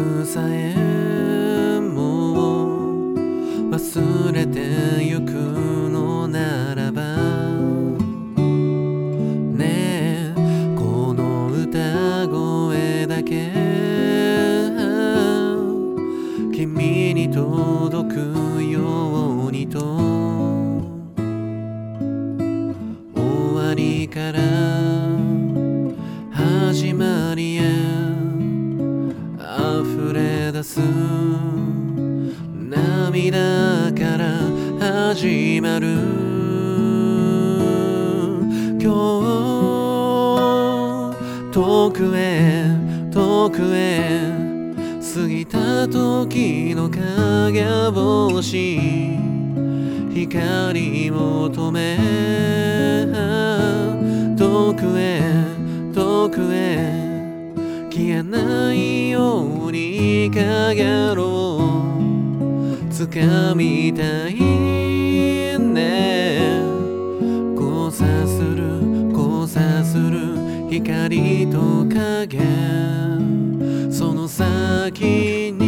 くさえも忘れてゆくのならばねえこの歌声だけ君に届くようにと終わりから始まりへ溢れ出す涙から始まる今日遠くへ遠くへ過ぎた時の影星光を止め遠くへ遠くへ消えないように影を掴みたいね交差する光と影その先に